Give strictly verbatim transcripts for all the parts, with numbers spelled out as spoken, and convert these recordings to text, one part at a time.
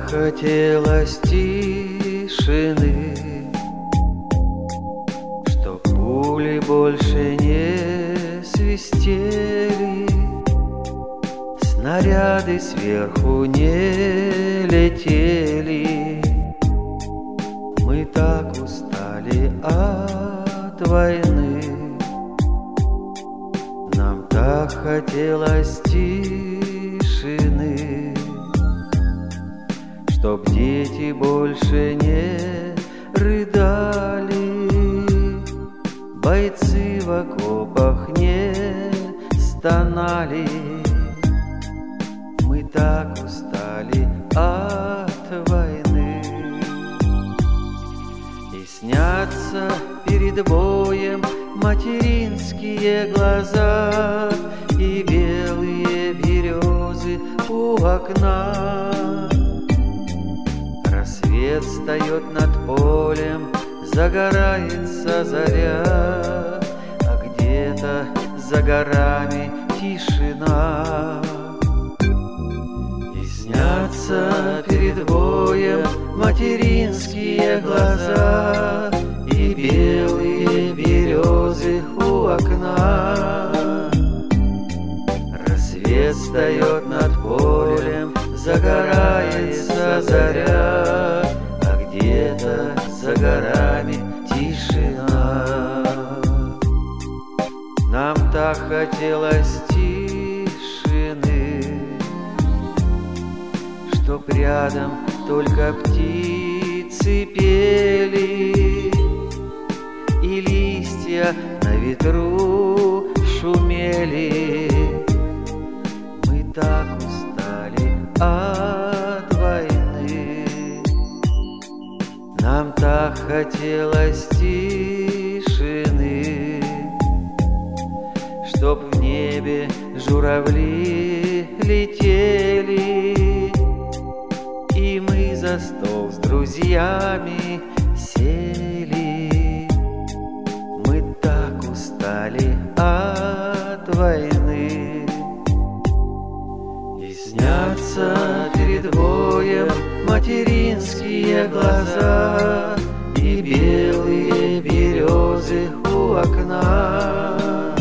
хотелось тишины, чтоб пули больше не свистели, снаряды сверху не летели. Мы так устали от войны, нам так хотелось тишины, чтоб дети больше не рыдали, бойцы в окопах не стонали. Мы так устали от войны, и снятся перед боем материнские глаза и белые березы у окна. Рассвет встает над полем, загорается заря, а где-то за горами тишина. И снятся перед боем материнские глаза и белые березы у окна. Рассвет встает над полем, загорается заря, а где-то за горами тишина. Нам так хотелось тишины, чтоб рядом только птицы пели, и листья на ветру шумели. Мы так устали от войны, нам так хотелось тишины, чтоб в небе журавли летели, и мы за стол с друзьями сели. Мы так устали от войны, и снятся перед боем материнские глаза и белые березы у окна.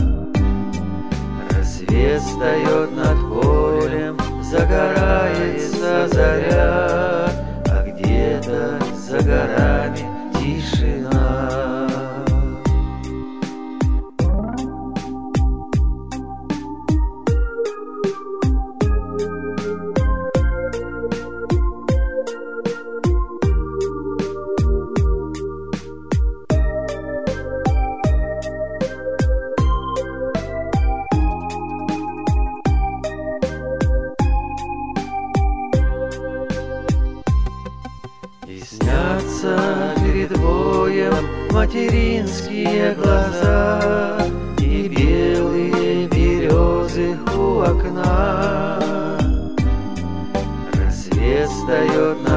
Рассвет встает над полем, загорается заря, а где-то за горами тишина. И снятся перед боем материнские глаза и белые березы у окна. Рассвет встает